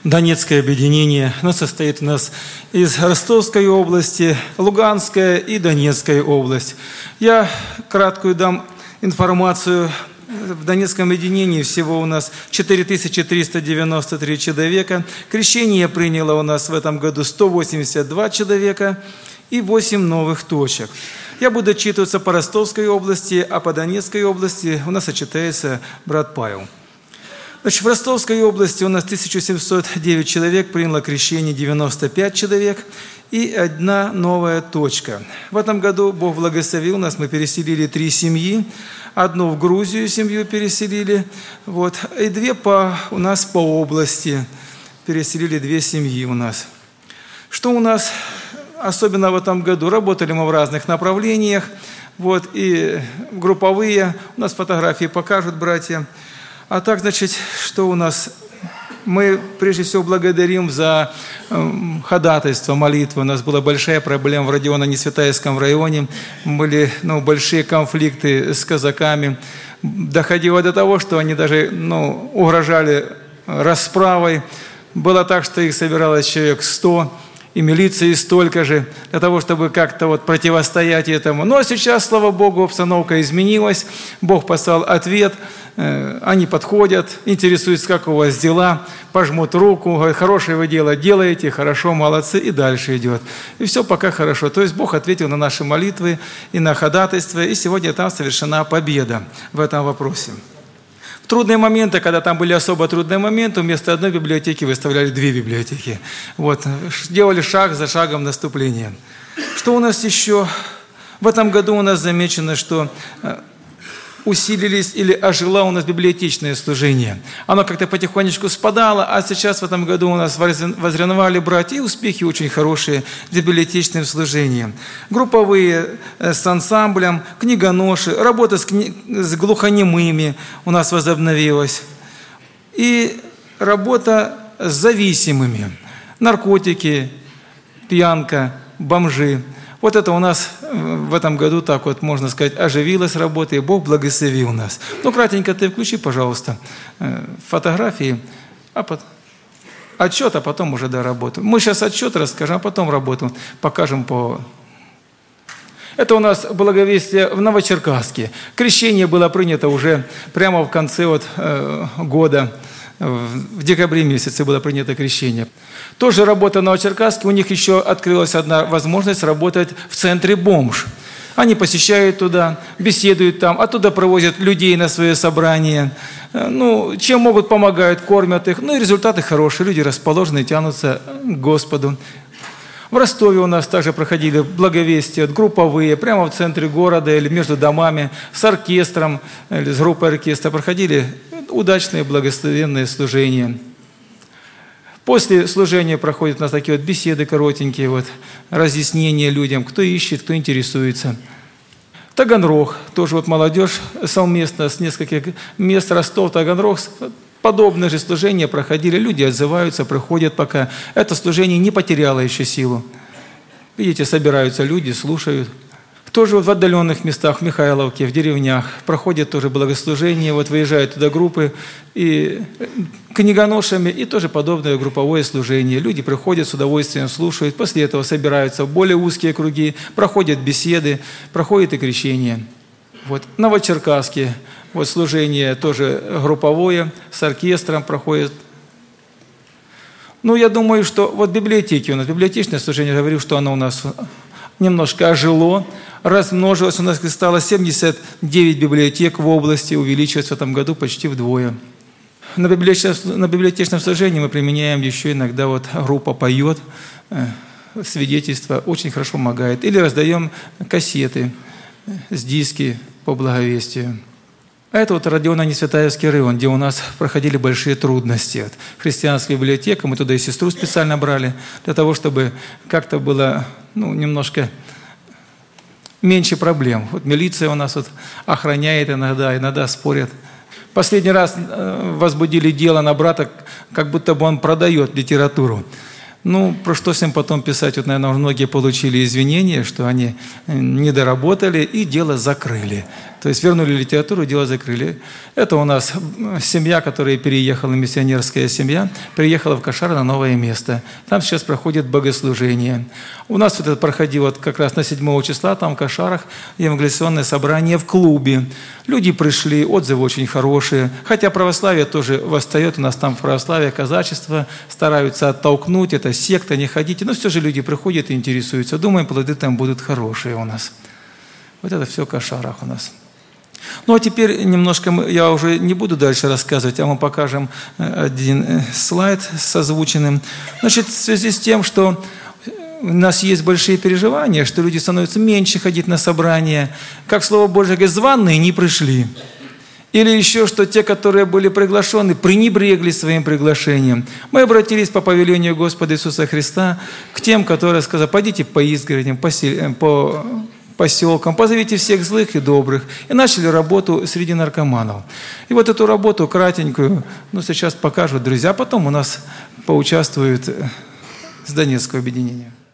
Донецкое объединение. Оно состоит у нас из Ростовской области, Луганская и Донецкая область. Я краткую дам информацию. В Донецком объединении всего у нас 4393 человека. Крещение приняло у нас в этом году 182 человека и 8 новых точек. Я буду отчитываться по Ростовской области, а по Донецкой области у нас отчитается брат Павел. Значит, в Ростовской области у нас 1709 человек, приняло крещение 95 человек и 1 новая точка. В этом году Бог благословил нас, мы переселили 3 семьи, одну в Грузию семью переселили, и 2 у нас по области, переселили 2 семьи у нас. Что у нас особенно в этом году? Работали мы в разных направлениях, и групповые, у нас фотографии покажут братья. А так, значит, что у нас? Мы прежде всего благодарим за ходатайство, молитву. У нас была большая проблема в Родионо-Несветаевском районе. Были большие конфликты с казаками. Доходило до того, что они даже угрожали расправой. Было так, что их собиралось человек 100, и милиции столько же, для того, чтобы как-то противостоять этому. Но сейчас, слава Богу, обстановка изменилась, Бог послал ответ, они подходят, интересуются, как у вас дела, пожмут руку, говорят, хорошее вы дело делаете, хорошо, молодцы, и дальше идет. И все пока хорошо. То есть Бог ответил на наши молитвы и на ходатайство, и сегодня там совершена победа в этом вопросе. В трудные моменты, когда там были особо трудные моменты, вместо одной библиотеки выставляли 2 библиотеки. Делали шаг за шагом наступления. Что у нас еще? В этом году у нас замечено, что усилились или ожило у нас библиотечное служение. Оно как-то потихонечку спадало, а сейчас в этом году у нас возревновали братья, и успехи очень хорошие с библиотечным служением. Групповые с ансамблем, книгоноши, работа с глухонемыми у нас возобновилась. И работа с зависимыми. Наркотики, пьянка, бомжи. Это у нас в этом году, так можно сказать, оживилась работа, и Бог благословил нас. Кратенько ты включи, пожалуйста, фотографии, отчет, а потом уже работу. Мы сейчас отчет расскажем, а потом работу покажем по... Это у нас благовестие в Новочеркасске. Крещение было принято уже прямо в конце года. В декабре месяце было принято крещение. Тоже работа в Новочеркасске, у них еще открылась одна возможность работать в центре «Бомж». Они посещают туда, беседуют там, оттуда провозят людей на свои собрания. Чем могут, помогают, кормят их. И результаты хорошие, люди расположены, тянутся к Господу. В Ростове у нас также проходили благовестия, групповые, прямо в центре города или между домами, с оркестром, или с группой оркестра проходили удачные благословенные служения. После служения проходят у нас такие беседы коротенькие, разъяснения людям, кто ищет, кто интересуется. Таганрог, тоже молодежь совместно с нескольких мест, Ростов, Таганрог, подобные же служения проходили, люди отзываются, приходят пока. Это служение не потеряло еще силу. Видите, собираются люди, слушают. Тоже в отдаленных местах, в Михайловке, в деревнях, проходят тоже богослужения, выезжают туда группы и книгоношами, и тоже подобное групповое служение. Люди приходят с удовольствием, слушают, после этого собираются в более узкие круги, проходят беседы, проходит и крещение. В Новочеркасске служение тоже групповое, с оркестром проходит. Я думаю, что библиотеки у нас, библиотечное служение, я говорю, что оно у нас немножко ожило, размножилось, у нас стало 79 библиотек в области, увеличилось в этом году почти вдвое. На библиотечном служении мы применяем еще иногда, группа поет, свидетельство, очень хорошо помогает. Или раздаем кассеты с диски по благовестию. А это Родионо-Несветаевский район, где у нас проходили большие трудности. Христианская библиотека, мы туда и сестру специально брали, для того, чтобы как-то было немножко меньше проблем. Милиция у нас охраняет иногда спорят. Последний раз возбудили дело на брата, как будто бы он продает литературу. Про что с ним потом писать? Наверное, многие получили извинения, что они не доработали, и дело закрыли. То есть вернули литературу, дело закрыли. Это у нас семья, которая переехала, миссионерская семья, переехала в Кашар на новое место. Там сейчас проходит богослужение. У нас вот это проходило как раз на 7 числа, там в Кашарах, евангелизационное собрание в клубе. Люди пришли, отзывы очень хорошие. Хотя православие тоже восстает, у нас там православие, казачество, стараются оттолкнуть, это секта, не ходите. Но все же люди приходят и интересуются. Думаем, плоды там будут хорошие у нас. Вот это все в Кашарах у нас. Ну а теперь немножко, я уже не буду дальше рассказывать, а мы покажем один слайд с озвученным. Значит, в связи с тем, что у нас есть большие переживания, что люди становятся меньше ходить на собрания, как Слово Божие говорит, званые не пришли. Или еще, что те, которые были приглашены, пренебрегли своим приглашением. Мы обратились по повелению Господа Иисуса Христа к тем, которые сказали, пойдите по изгородям, по поселкам, позовите всех злых и добрых. И начали работу среди наркоманов. И вот эту работу кратенькую, сейчас покажут друзья, а потом у нас поучаствуют с Донецкого объединения.